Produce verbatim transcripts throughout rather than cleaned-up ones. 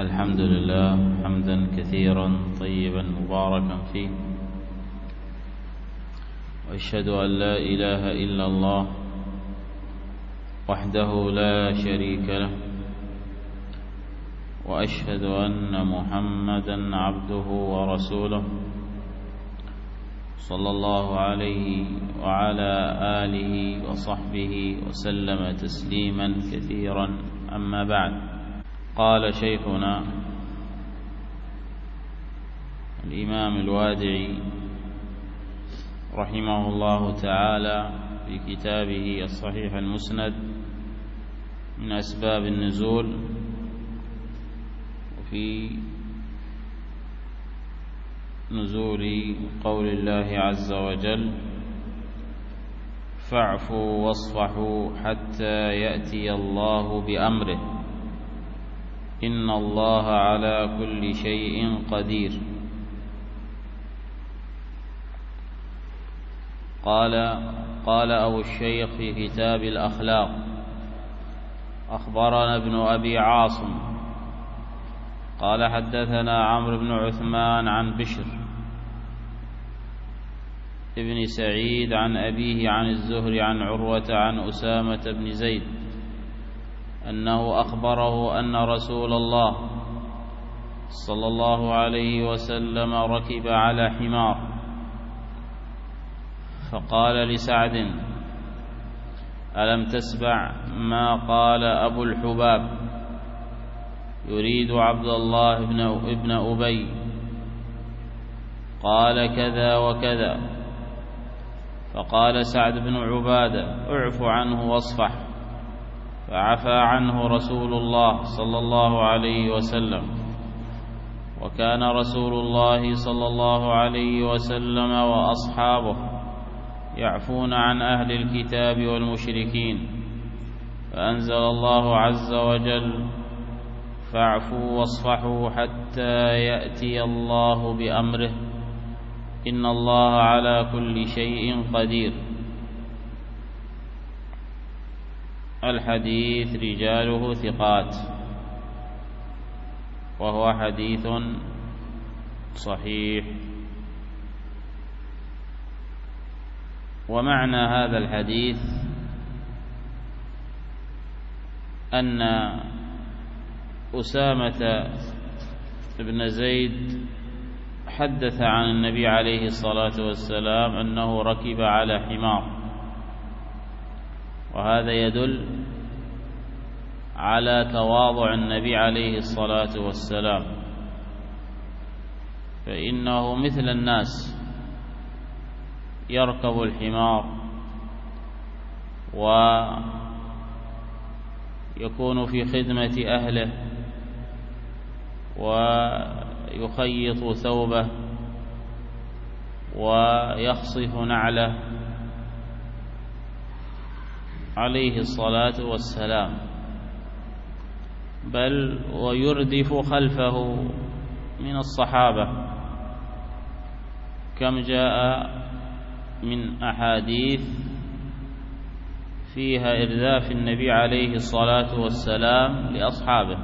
الحمد لله حمدا كثيرا طيبا مباركا فيه، وأشهد أن لا إله إلا الله وحده لا شريك له، وأشهد أن محمدا عبده ورسوله صلى الله عليه وعلى آله وصحبه وسلم تسليما كثيرا. أما بعد، قال شيخنا الإمام الوادعي رحمه الله تعالى في كتابه الصحيح المسند من أسباب النزول، وفي نزول قول الله عز وجل: فاعفوا واصفحوا حتى يأتي الله بأمره إن الله على كل شيء قدير. قال قال أبو الشيخ في كتاب الأخلاق: أخبرنا ابن أبي عاصم قال حدثنا عمرو بن عثمان عن بشر ابن سعيد عن أبيه عن الزهري عن عروة عن أسامة بن زيد أنه أخبره أن رسول الله صلى الله عليه وسلم ركب على حمار، فقال لسعد: ألم تسمع ما قال أبو الحباب يريد عبد الله بن أبي؟ قال: كذا وكذا. فقال سعد بن عبادة: اعف عنه واصفح. فعفى عنه رسول الله صلى الله عليه وسلم، وكان رسول الله صلى الله عليه وسلم وأصحابه يعفون عن أهل الكتاب والمشركين، فأنزل الله عز وجل: فاعفوا واصفحوا حتى يأتي الله بأمره إن الله على كل شيء قدير. الحديث رجاله ثقات، وهو حديث صحيح. ومعنى هذا الحديث أن أسامة بن زيد حدث عن النبي عليه الصلاة والسلام أنه ركب على حمار، وهذا يدل على تواضع النبي عليه الصلاة والسلام، فإنه مثل الناس يركب الحمار ويكون في خدمة أهله ويخيط ثوبه ويخصف نعله عليه الصلاة والسلام، بل ويردف خلفه من الصحابة، كم جاء من أحاديث فيها إرداف النبي عليه الصلاة والسلام لأصحابه.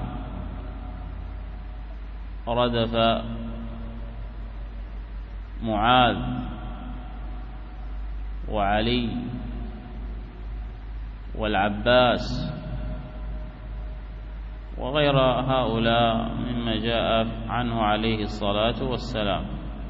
ردف معاذ وعلي والعباس وغير هؤلاء مما جاء عنه عليه الصلاة والسلام.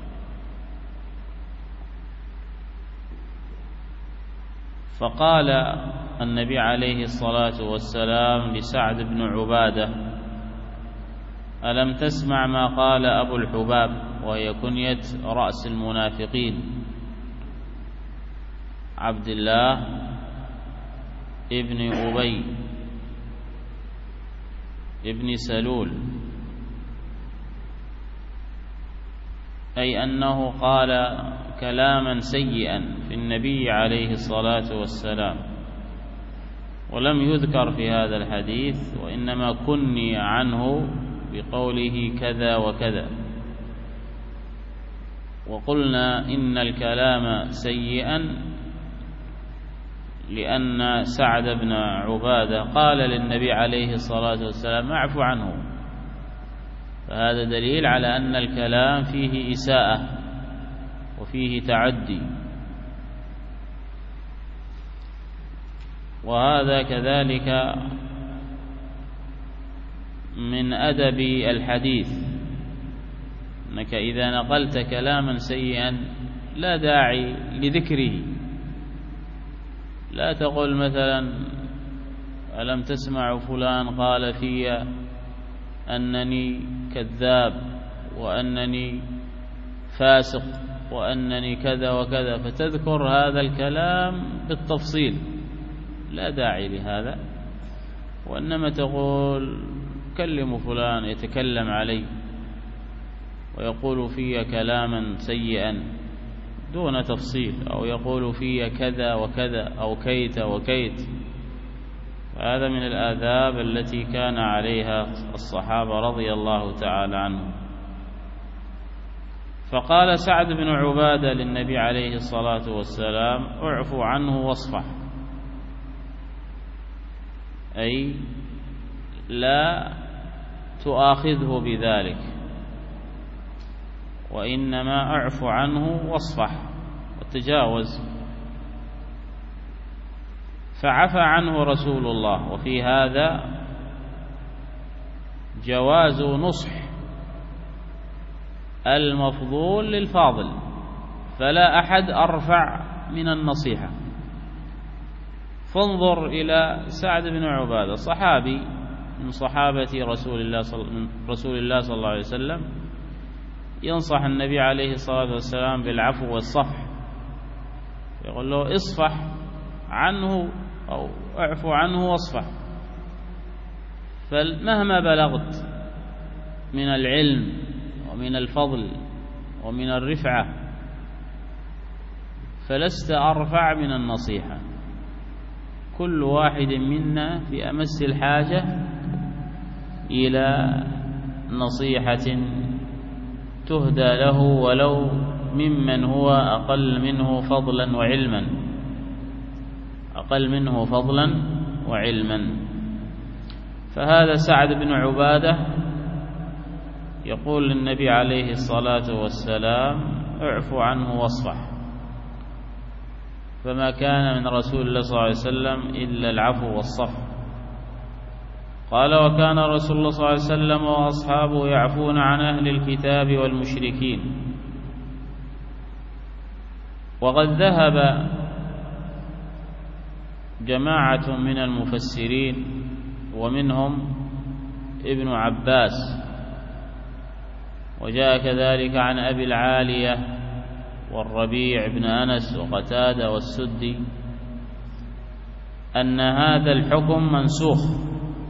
فقال النبي عليه الصلاة والسلام لسعد بن عبادة: ألم تسمع ما قال أبو الحباب؟ وهي كنية رأس المنافقين، عبد الله ابن أبي ابن سلول، أي أنه قال كلاما سيئا في النبي عليه الصلاة والسلام، ولم يذكر في هذا الحديث، وإنما كني عنه بقوله كذا وكذا. وقلنا إن الكلام سيئا لأن سعد بن عبادة قال للنبي عليه الصلاة والسلام: اعف عنه، فهذا دليل على أن الكلام فيه إساءة وفيه تعدي. وهذا كذلك من أدب الحديث، أنك إذا نقلت كلاما سيئا لا داعي لذكره. لا تقول مثلا ألم تسمع فلان قال في أنني كذاب وأنني فاسق وأنني كذا وكذا، فتذكر هذا الكلام بالتفصيل، لا داعي لهذا. وإنما تقول كلم فلان يتكلم علي ويقول في كلاما سيئا دون تفصيل، أو يقول في كذا وكذا أو كيت وكيت. هذا من الآداب التي كان عليها الصحابة رضي الله تعالى عنهم. فقال سعد بن عبادة للنبي عليه الصلاة والسلام: اعفو عنه واصفح، أي لا تؤاخذه بذلك، وإنما اعفو عنه واصفح وتجاوز. فعفى عنه رسول الله. وفي هذا جواز نصح المفضول للفاضل، فلا أحد أرفع من النصيحة. فانظر إلى سعد بن عبادة، صحابي من صحابة رسول الله صلى رسول الله صلى الله عليه وسلم، ينصح النبي عليه الصلاة والسلام بالعفو والصفح، يقول له اصفح عنه أو اعفو عنه واصفح. فمهما بلغت من العلم ومن الفضل ومن الرفعة فلست أرفع من النصيحة. كل واحد منا في أمس الحاجة إلى نصيحة تهدى له ولو ممن هو أقل منه فضلا وعلما أقل منه فضلا وعلما. فهذا سعد بن عبادة يقول للنبي عليه الصلاة والسلام: اعفو عنه واصفح. فما كان من رسول الله صلى الله عليه وسلم إلا العفو والصفح. قال: وكان رسول الله صلى الله عليه وسلم وأصحابه يعفون عن أهل الكتاب والمشركين. وقد ذهب جماعة من المفسرين ومنهم ابن عباس، وجاء كذلك عن أبي العالية والربيع بن أنس وقتادة والسدي أن هذا الحكم منسوخ،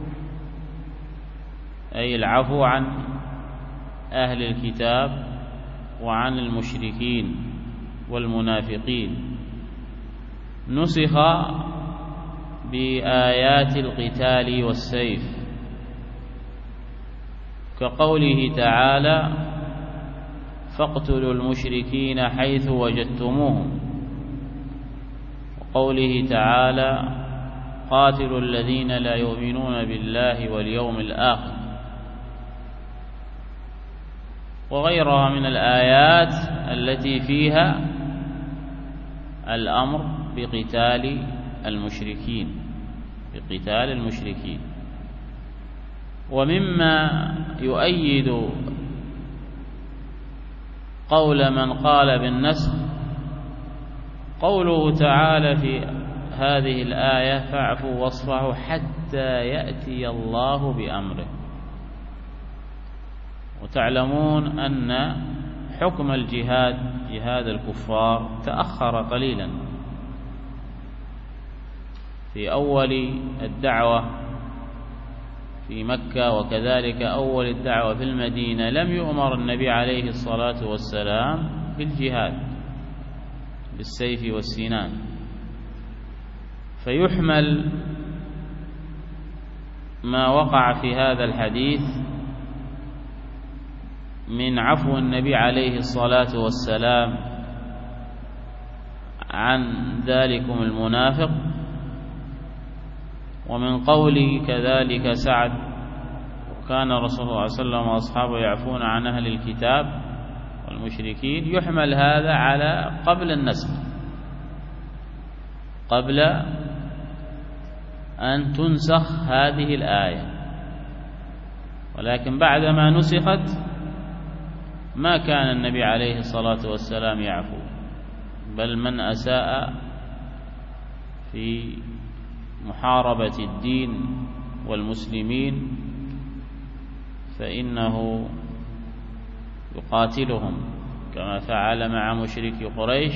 أي العفو عن أهل الكتاب وعن المشركين والمنافقين، نسخ بآيات القتال والسيف، كقوله تعالى: فاقتلوا المشركين حيث وجدتموهم، وقوله تعالى: قاتلوا الذين لا يؤمنون بالله واليوم الآخر، وغيرها من الآيات التي فيها الأمر بقتال المشركين بقتال المشركين. ومما يؤيد قول من قال بالنسخ قوله تعالى في هذه الآية: فاعفوا واصفحوا حتى يأتي الله بأمره. وتعلمون أن حكم الجهاد جهاد الكفار تأخر قليلا. في أول الدعوة في مكة وكذلك أول الدعوة في المدينة لم يؤمر النبي عليه الصلاة والسلام بالجهاد بالسيف والسنان، فيحمل ما وقع في هذا الحديث من عفو النبي عليه الصلاة والسلام عن ذلكم ومن قول كذلك سعد وكان رسول الله صلى الله عليه وسلم وأصحابه يعفون عن أهل الكتاب والمشركين، يحمل هذا على قبل النسخ، قبل أن تنسخ هذه الآية، ولكن بعدما نسخت ما كان النبي عليه الصلاة والسلام يعفو، بل من أساء في محاربة الدين والمسلمين فإنه يقاتلهم كما فعل مع مشركي قريش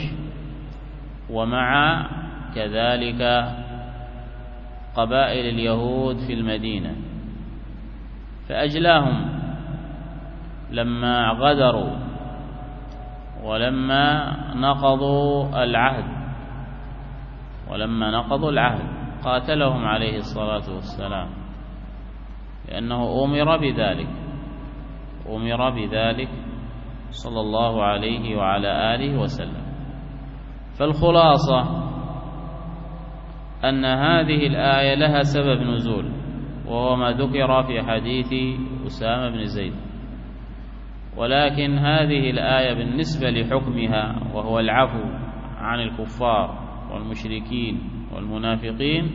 ومع كذلك قبائل اليهود في المدينة، فأجلاهم لما غدروا ولما نقضوا العهد ولما نقضوا العهد قاتلهم عليه الصلاة والسلام، لأنه أمر بذلك أمر بذلك صلى الله عليه وعلى آله وسلم. فالخلاصة أن هذه الآية لها سبب نزول، وهو ما ذكر في حديث أسامة بن زيد، ولكن هذه الآية بالنسبة لحكمها وهو العفو عن الكفار والمشركين والمنافقين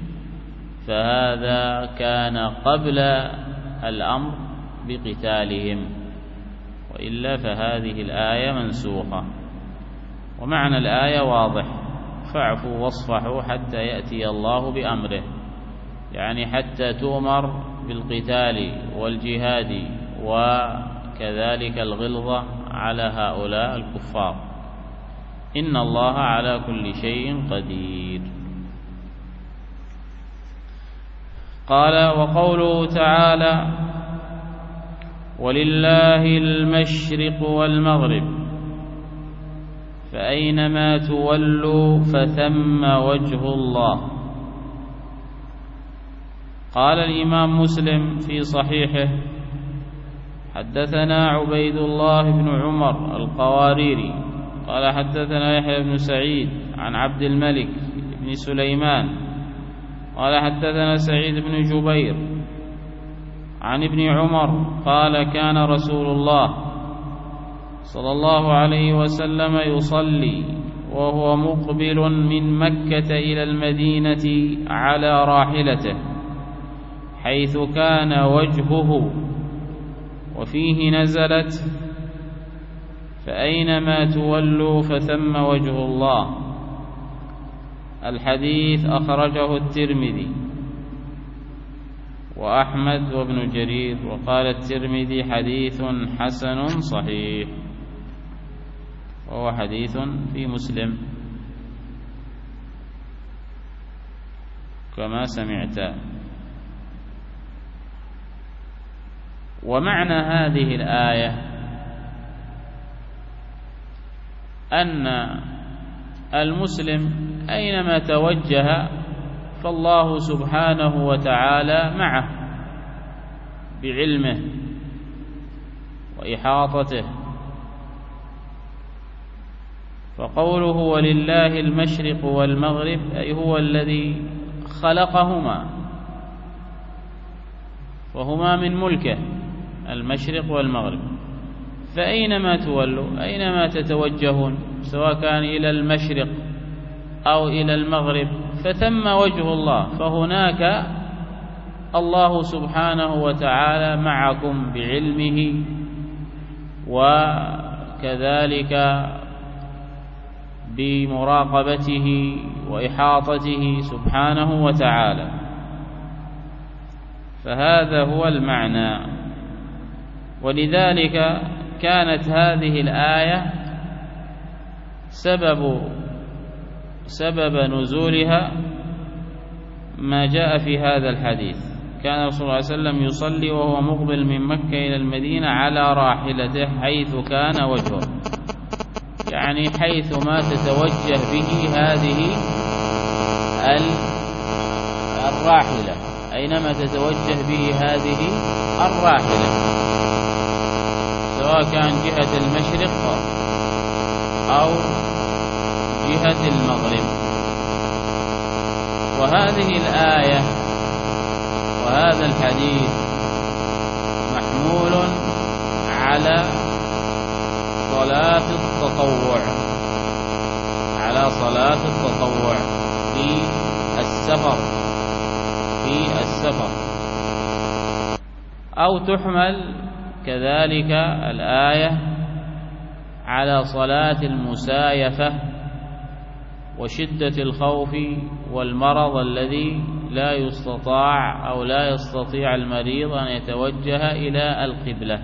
فهذا كان قبل الأمر بقتالهم، وإلا فهذه الآية منسوخة. ومعنى الآية واضح: فاعفوا واصفحوا حتى يأتي الله بأمره، يعني حتى تؤمر بالقتال والجهاد وكذلك الغلظة على هؤلاء الكفار. إن الله على كل شيء قدير. قال: وقوله تعالى: ولله المشرق والمغرب فأينما تولوا فثم وجه الله. قال الإمام مسلم في صحيحه: حدثنا عبيد الله بن عمر القواريري قال حدثنا يحيى بن سعيد عن عبد الملك بن سليمان قال حدثنا سعيد بن جبير عن ابن عمر قال: كان رسول الله صلى الله عليه وسلم يصلي وهو مقبل من مكة إلى المدينة على راحلته حيث كان وجهه، وفيه نزلت: فأينما تولوا فثم وجه الله. الحديث أخرجه الترمذي وأحمد وابن جرير، وقال الترمذي: حديث حسن صحيح، وهو حديث في مسلم كما سمعت. ومعنى هذه الآية أن المسلم أينما توجه فالله سبحانه وتعالى معه بعلمه وإحاطته. فقوله: ولله المشرق والمغرب، أي هو الذي خلقهما، وهما من ملكه المشرق والمغرب. فأينما تولوا، أينما تتوجهون، سواء كان إلى المشرق أو إلى المغرب، فثم وجه الله، فهناك الله سبحانه وتعالى معكم بعلمه وكذلك بمراقبته وإحاطته سبحانه وتعالى. فهذا هو المعنى. ولذلك كانت هذه الآية سبب سبب نزولها ما جاء في هذا الحديث: كان رسول الله صلى الله عليه وسلم يصلي وهو مقبل من مكة إلى المدينة على راحلته حيث كان وجهه، يعني حيث ما تتوجه به هذه الراحلة، أينما تتوجه به هذه الراحلة، سواء كان جهة المشرق أو جهة المغرب. وهذه الآية وهذا الحديث محمول على صلاة التطوع على صلاة التطوع في السفر في السفر أو تحمل كذلك الآية على صلاة المسايفة وشدة الخوف والمرض الذي لا يستطاع أو لا يستطيع المريض أن يتوجه إلى القبلة.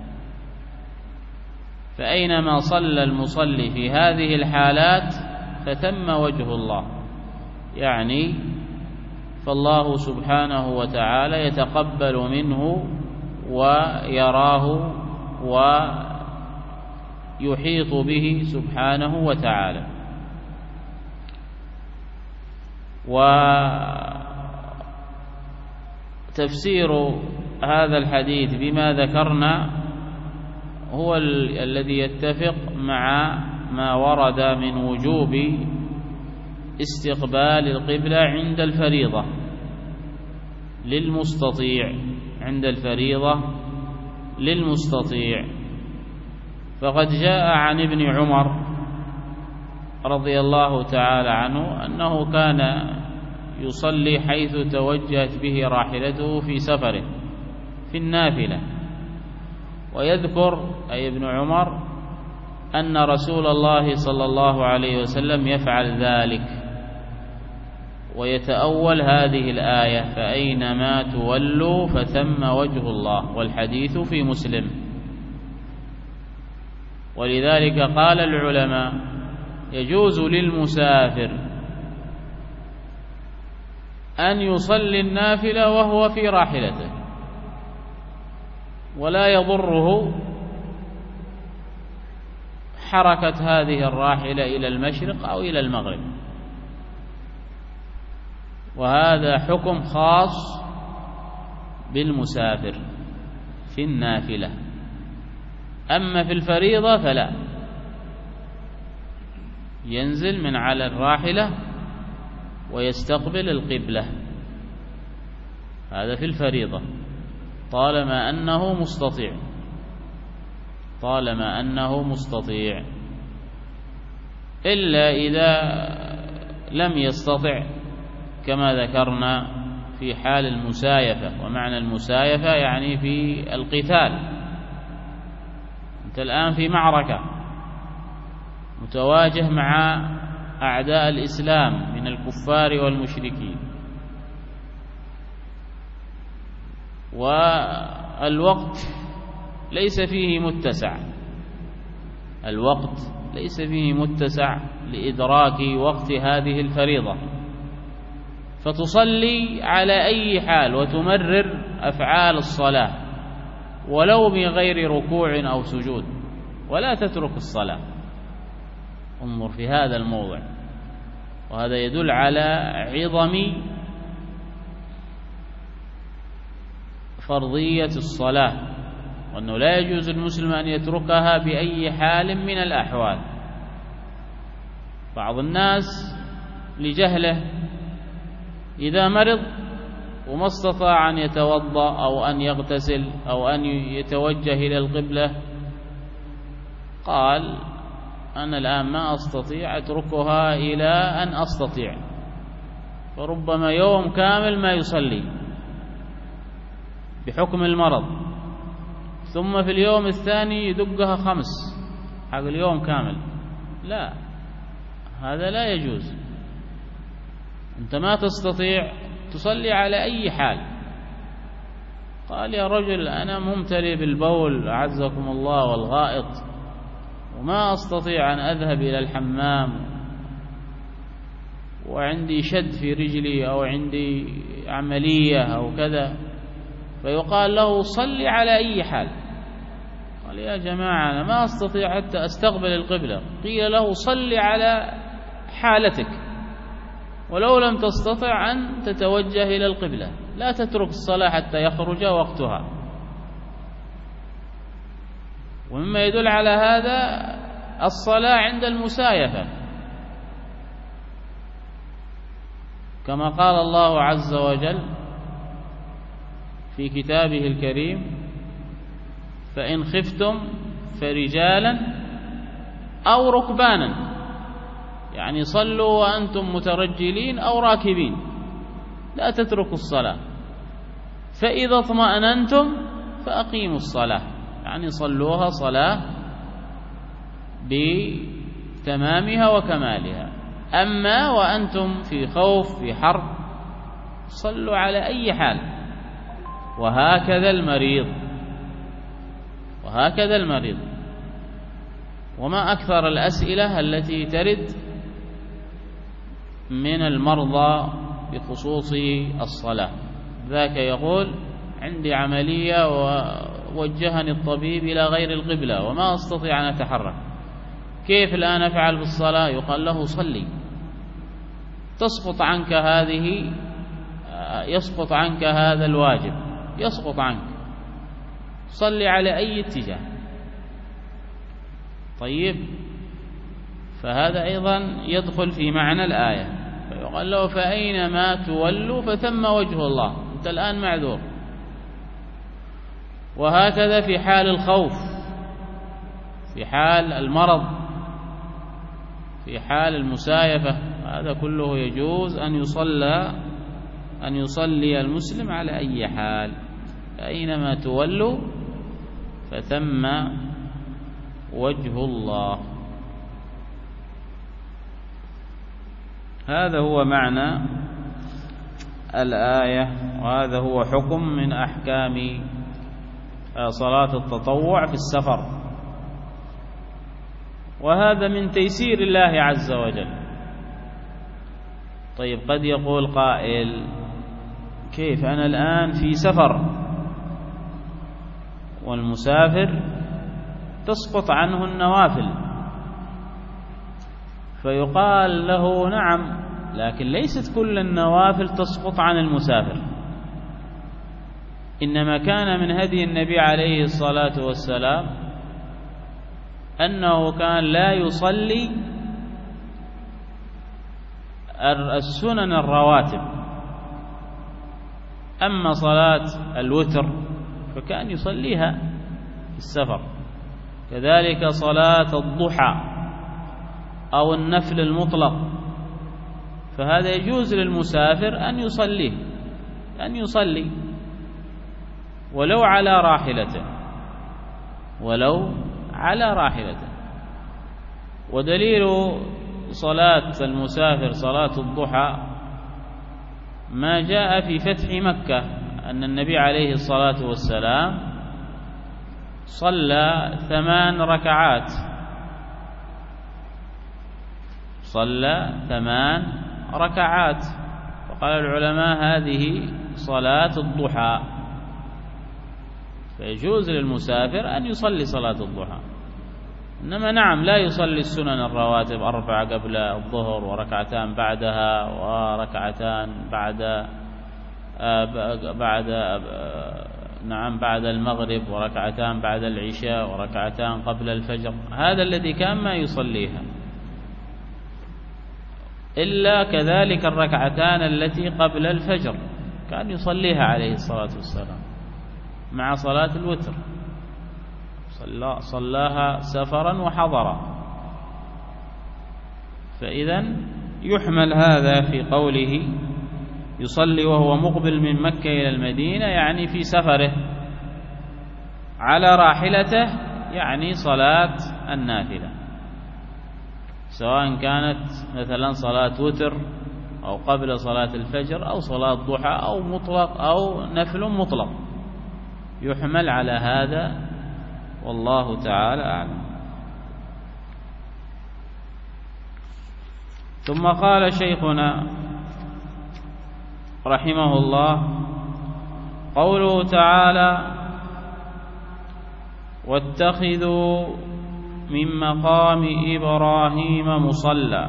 فأينما صلى المصلي في هذه الحالات فتم وجه الله، يعني فالله سبحانه وتعالى يتقبل منه ويراه ويحيط به سبحانه وتعالى. وتفسير هذا الحديث بما ذكرنا هو ال الذي يتفق مع ما ورد من وجوب استقبال القبلة عند الفريضة للمستطيع عند الفريضة للمستطيع. فقد جاء عن ابن عمر رضي الله تعالى عنه أنه كان يصلي حيث توجهت به راحلته في سفره في النافلة، ويذكر أي ابن عمر أن رسول الله صلى الله عليه وسلم يفعل ذلك، ويتأول هذه الآية فأينما تولوا فثم وجه الله، والحديث في مسلم. ولذلك قال العلماء يجوز للمسافر أن يصلي النافلة وهو في راحلته ولا يضره حركة هذه الراحلة إلى المشرق أو إلى المغرب، وهذا حكم خاص بالمسافر في النافلة. أما في الفريضة فلا، ينزل من على الراحلة ويستقبل القبلة، هذا في الفريضة طالما أنه مستطيع طالما أنه مستطيع إلا إذا لم يستطع كما ذكرنا في حال المسايفة. ومعنى المسايفة يعني في القتال، أنت الآن في معركة متواجه مع أعداء الإسلام من الكفار والمشركين، والوقت ليس فيه متسع الوقت ليس فيه متسع لإدراك وقت هذه الفريضة، فتصلي على أي حال وتمرر أفعال الصلاة ولو بغير ركوع أو سجود، ولا تترك الصلاة. انظر في هذا الموضع، وهذا يدل على عظم فرضية الصلاة، وأنه لا يجوز المسلم أن يتركها بأي حال من الأحوال. بعض الناس لجهله إذا مرض وما استطاع أن يتوضأ أو أن يغتسل أو أن يتوجه إلى القبلة قال أنا الآن ما أستطيع أتركها إلى أن أستطيع، فربما يوم كامل ما يصلي بحكم المرض، ثم في اليوم الثاني يدقها خمس حق اليوم كامل. لا، هذا لا يجوز. أنت ما تستطيع تصلي على أي حال. قال يا رجل أنا ممتلئ بالبول أعزكم الله والغائط وما أستطيع أن أذهب إلى الحمام وعندي شد في رجلي أو عندي عملية أو كذا، فيقال له صلي على أي حال. قال يا جماعة أنا ما أستطيع حتى أستقبل القبلة. قيل له صلي على حالتك، ولو لم تستطع أن تتوجه إلى القبلة، لا تترك الصلاة حتى يخرج وقتها. ومما يدل على هذا الصلاة عند المسايفة، كما قال الله عز وجل في كتابه الكريم فإن خفتم فرجالا أو ركبانا، يعني صلوا وأنتم مترجلين أو راكبين، لا تتركوا الصلاة. فإذا اطمأننتم فأقيموا الصلاة، يعني صلوها صلاة بتمامها وكمالها. أما وأنتم في خوف في حرب صلوا على أي حال. وهكذا المريض وهكذا المريض وما أكثر الأسئلة التي ترد من المرضى بخصوص الصلاة. ذاك يقول عندي عملية ووجهني الطبيب إلى غير القبلة وما أستطيع أن أتحرك، كيف الآن أفعل بالصلاة؟ يقال له صلي، تسقط عنك هذه يسقط عنك هذا الواجب، يسقط عنك، صلي على أي اتجاه. طيب، فهذا أيضا يدخل في معنى الآية، فيقال له فأينما تولوا فثم وجه الله، أنت الآن معذور. وهكذا في حال الخوف، في حال المرض، في حال المسايفة، هذا كله يجوز أن يصلى أن يصلي المسلم على أي حال. أينما تولوا فثم وجه الله. هذا هو معنى الآية، وهذا هو حكم من أحكام صلاة التطوع في السفر. وهذا من تيسير الله عز وجل. طيب، قد يقول قائل كيف أنا الآن في سفر والمسافر تسقط عنه النوافل؟ فيقال له نعم، لكن ليست كل النوافل تسقط عن المسافر، إنما كان من هدي النبي عليه الصلاة والسلام أنه كان لا يصلي السنن الرواتب. أما صلاة الوتر فكان يصليها في السفر، كذلك صلاة الضحى أو النفل المطلق، فهذا يجوز للمسافر أن يصليه أن يصلي ولو على راحلته ولو على راحلته. ودليل صلاة المسافر صلاة الضحى ما جاء في فتح مكة، أن النبي عليه الصلاة والسلام صلى ثمان ركعات صلى ثمان ركعات وقال العلماء هذه صلاة الضحى، فيجوز للمسافر أن يصلي صلاة الضحى. إنما نعم لا يصلي السنن الرواتب أربعة قبل الظهر وركعتان بعدها وركعتان بعد بعد نعم بعد المغرب وركعتان بعد العشاء وركعتان قبل الفجر، هذا الذي كان ما يصليها، إلا كذلك الركعتان التي قبل الفجر كان يصليها عليه الصلاة والسلام مع صلاة الوتر، صلى صلاها سفرا وحضرا. فإذا يحمل هذا في قوله يصلي وهو مقبل من مكة إلى المدينة، يعني في سفره، على راحلته يعني صلاة النافلة، سواء كانت مثلا صلاة وتر أو قبل صلاة الفجر أو صلاة ضحى أو مطلق أو نفل مطلق، يحمل على هذا، والله تعالى أعلم. ثم قال شيخنا رحمه الله: قوله تعالى: واتخذوا من مقام إبراهيم مصلى.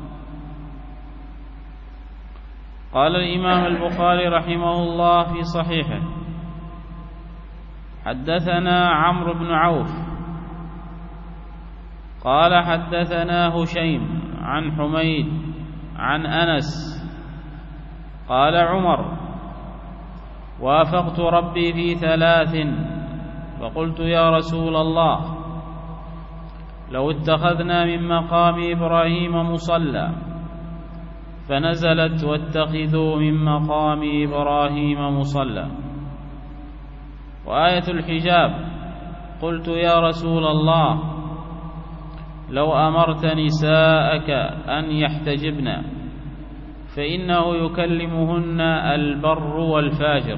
قال الإمام البخاري رحمه الله في صحيحه: حدثنا عمرو بن عوف قال حدثنا هشيم عن حميد عن أنس قال عمر: وافقت ربي في ثلاث فقلت يا رسول الله لو اتخذنا من مقام إبراهيم مصلى، فنزلت واتخذوا من مقام إبراهيم مصلى. وآية الحجاب قلت يا رسول الله لو أمرت نساءك أن يحتجبن فإنه يكلمهن البر والفاجر،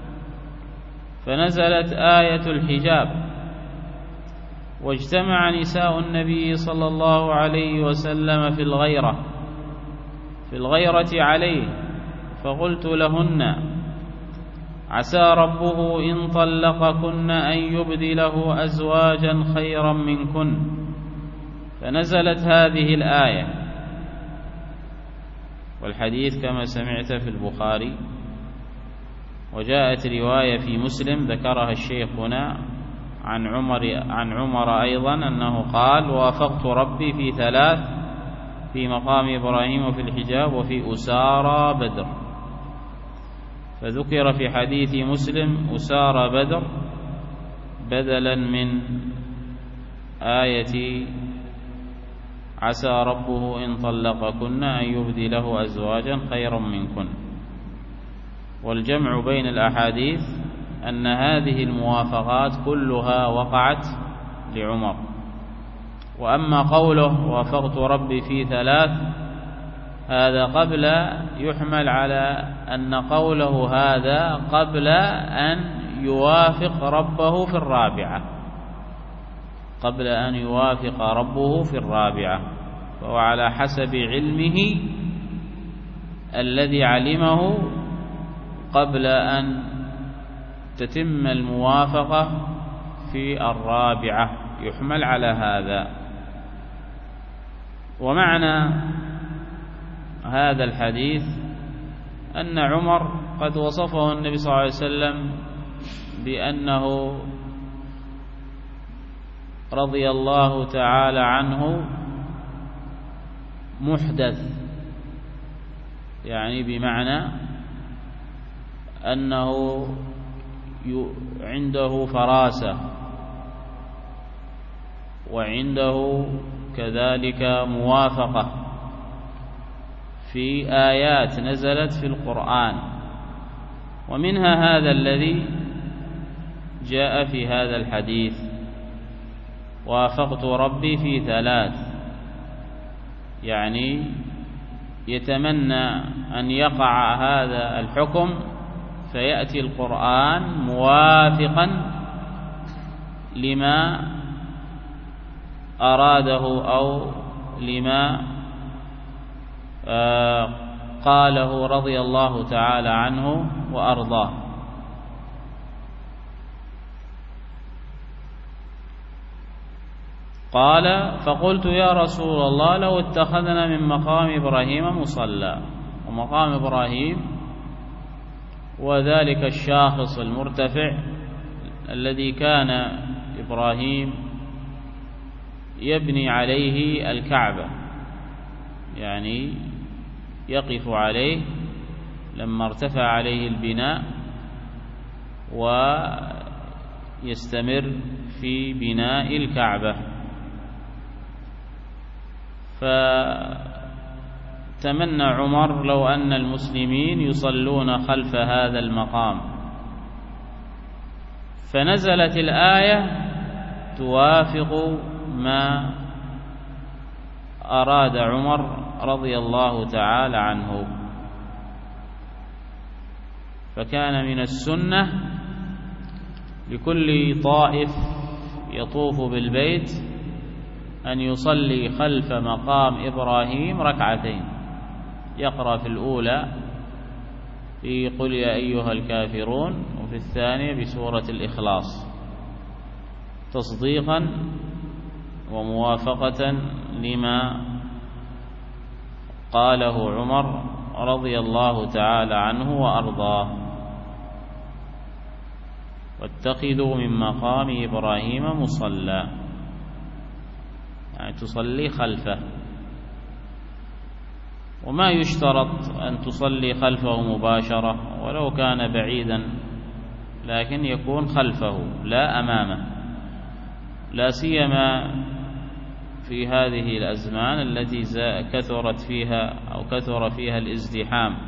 فنزلت آية الحجاب واجتمع نساء النبي صلى الله عليه وسلم في الغيرة في الغيرة عليه، فقلت لهن عسى ربه إن طلقكن أن يبدله أزواجا خيرا منكن، فنزلت هذه الآية. والحديث كما سمعت في البخاري، وجاءت رواية في مسلم ذكرها الشيخ هنا عن عمر عن عمر أيضا أنه قال وافقت ربي في ثلاث، في مقام إبراهيم وفي الحجاب وفي أسارى بدر. فذكر في حديث مسلم أسارى بدر بدلا من آية عسى ربه إن طلقكن أن يبدي له أزواجا خيرا منكن. والجمع بين الأحاديث أن هذه الموافقات كلها وقعت لعمر. وأما قوله وافقت ربي في ثلاث، هذا قبل يحمل على أن قوله هذا قبل أن يوافق ربه في الرابعة، قبل أن يوافق ربه في الرابعة، فهو على حسب علمه الذي علمه قبل أن تتم الموافقة في الرابعة، يحمل على هذا. ومعنى هذا الحديث أن عمر قد وصفه النبي صلى الله عليه وسلم بأنه رضي الله تعالى عنه محدث، يعني بمعنى أنه عنده فراسة وعنده كذلك موافقة في آيات نزلت في القرآن، ومنها هذا الذي جاء في هذا الحديث وافقت ربي في ثلاث، يعني يتمنى أن يقع هذا الحكم فيأتي القرآن موافقا لما أراده أو لما قاله رضي الله تعالى عنه وأرضاه. قال فقلت يا رسول الله لو اتخذنا من مقام إبراهيم مصلى. ومقام إبراهيم وذلك الشاخص المرتفع الذي كان إبراهيم يبني عليه الكعبة، يعني يقف عليه لما ارتفع عليه البناء ويستمر في بناء الكعبة. فتمنى عمر لو أن المسلمين يصلون خلف هذا المقام، فنزلت الآية توافق ما أراد عمر رضي الله تعالى عنه. فكان من السنة لكل طائف يطوف بالبيت أن يصلي خلف مقام إبراهيم ركعتين، يقرأ في الأولى في قل يا أيها الكافرون، وفي الثانية بسورة الإخلاص، تصديقا وموافقة لما قاله عمر رضي الله تعالى عنه وأرضاه. واتخذوا من مقام إبراهيم مصلى، يعني تصلي خلفه. وما يشترط أن تصلي خلفه مباشرة، ولو كان بعيدا لكن يكون خلفه لا أمامه، لا سيما في هذه الأزمان التي كثرت فيها أو كثر فيها الازدحام،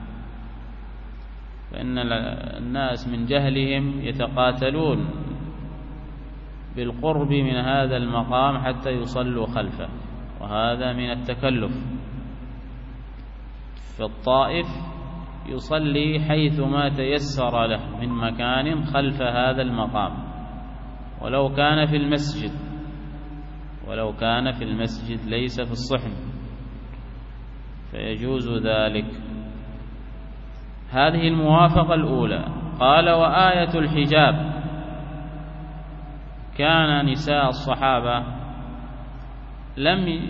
فإن الناس من جهلهم يتقاتلون بالقرب من هذا المقام حتى يصلوا خلفه، وهذا من التكلف. فالطائف يصلي حيثما تيسر له من مكان خلف هذا المقام، ولو كان في المسجد ولو كان في المسجد ليس في الصحن، فيجوز ذلك. هذه الموافقة الأولى. قال: وآية الحجاب، كان نساء الصحابة لم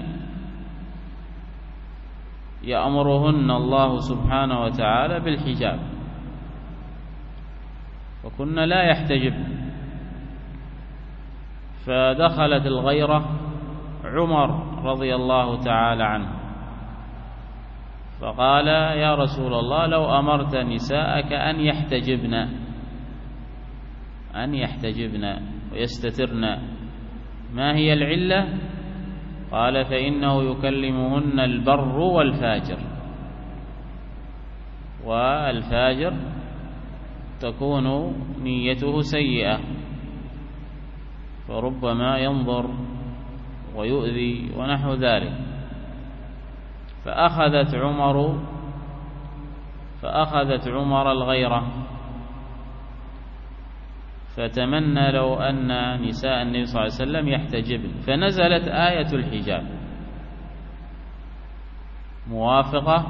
يأمرهن الله سبحانه وتعالى بالحجاب، وكن لا يحتجبن، فدخلت الغيرة عمر رضي الله تعالى عنه فقال: يا رسول الله، لو أمرت نساءك أن يحتجبن أن يحتجبن ويستترن، ما هي العلة؟ قال: فإنه يكلمهن البر والفاجر، والفاجر تكون نيته سيئة، فربما ينظر ويؤذي ونحو ذلك. فأخذت عمر فأخذت عمر الغيرة، فتمنى لو أن نساء النبي صلى الله عليه وسلم يحتجبن، فنزلت آية الحجاب موافقة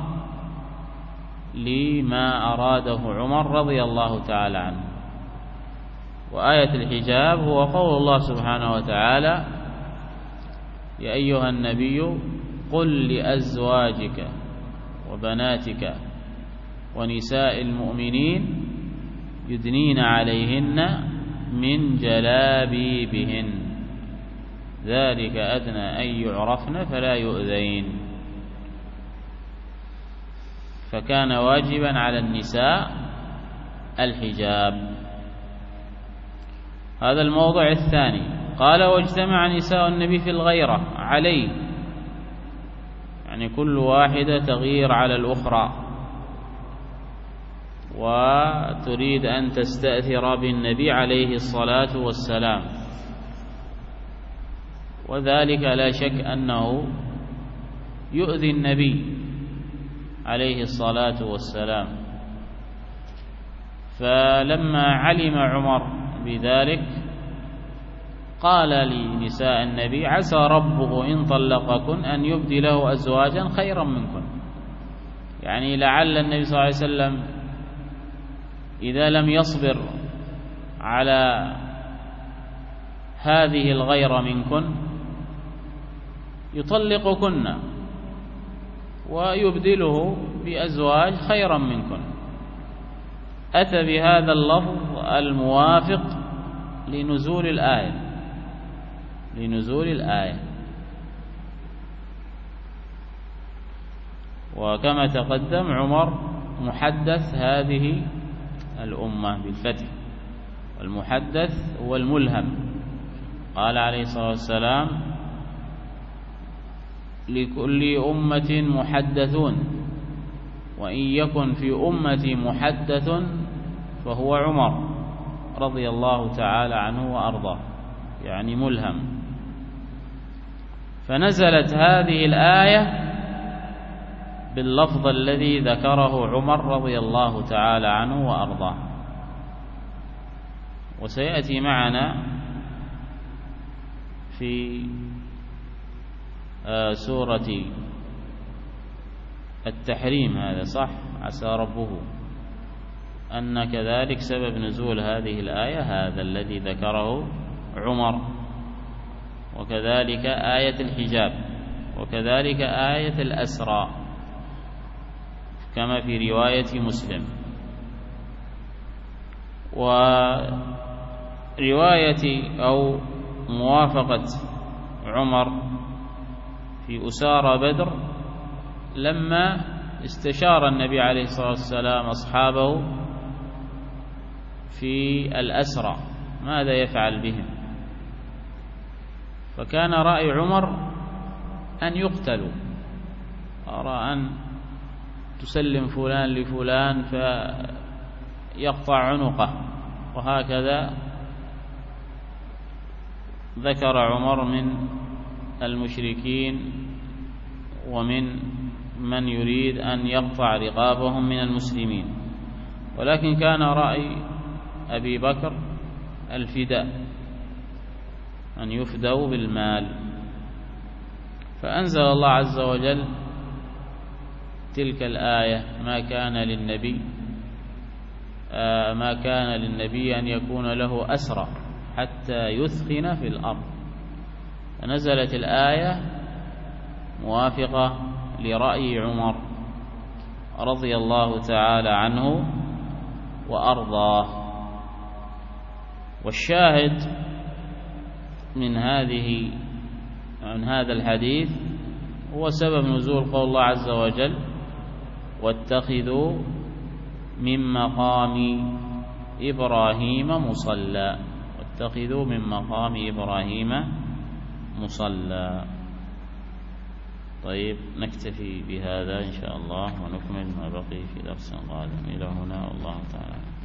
لما أراده عمر رضي الله تعالى عنه. وآية الحجاب هو قول الله سبحانه وتعالى: يا أيها النبي قل لأزواجك وبناتك ونساء المؤمنين يدنين عليهن من جلابيبهن ذلك أدنى أن يعرفن فلا يؤذين. فكان واجبا على النساء الحجاب. هذا الموضع الثاني. قال: واجتمع نساء النبي في الغيرة عليه، يعني كل واحدة تغير على الأخرى وتريد أن تستأثر بالنبي عليه الصلاة والسلام، وذلك لا شك أنه يؤذي النبي عليه الصلاة والسلام. فلما علم عمر بذلك قال لنساء النبي: عسى ربه إن طلقكن أن يبدله أزواجا خيرا منكن، يعني لعل النبي صلى الله عليه وسلم إذا لم يصبر على هذه الغيرة منكن يطلقكن ويبدله بأزواج خيرا منكن. أتى بهذا اللفظ الموافق لنزول الآية لنزول الآية وكما تقدم عمر محدث هذه الأمة بالفتح، والمحدث هو الملهم. قال عليه الصلاة والسلام: لكل أمة محدثون، وإن يكن في أمتي محدث فهو عمر رضي الله تعالى عنه وأرضاه، يعني ملهم. فنزلت هذه الآية باللفظ الذي ذكره عمر رضي الله تعالى عنه وأرضاه. وسيأتي معنا في سورة التحريم، هذا صح، عسى ربه، أن كذلك سبب نزول هذه الآية هذا الذي ذكره عمر، وكذلك آية الحجاب، وكذلك آية الأسرى كما في رواية مسلم. ورواية أو موافقة عمر في أسارى بدر لما استشار النبي عليه الصلاة والسلام أصحابه في الأسرى ماذا يفعل بهم؟ فكان رأي عمر أن يقتلوا، أرى أن تسلم فلان لفلان فيقطع عنقه، وهكذا ذكر عمر من المشركين ومن من يريد أن يقطع رقابهم من المسلمين. ولكن كان رأي أبي بكر الفداء، أن يفدوا بالمال، فأنزل الله عز وجل تلك الآية: ما كان للنبي آه ما كان للنبي أن يكون له أسرى حتى يثخن في الأرض. فنزلت الآية موافقة لرأي عمر رضي الله تعالى عنه وأرضاه. والشاهد من هذه من هذا الحديث هو سبب نزول قول الله عز وجل: واتخذوا من مقام إبراهيم مصلى. واتخذوا من مقام إبراهيم مصلى. طيب، نكتفي بهذا إن شاء الله ونكمل ما بقي في درس قادم. إلى هنا والله تعالى.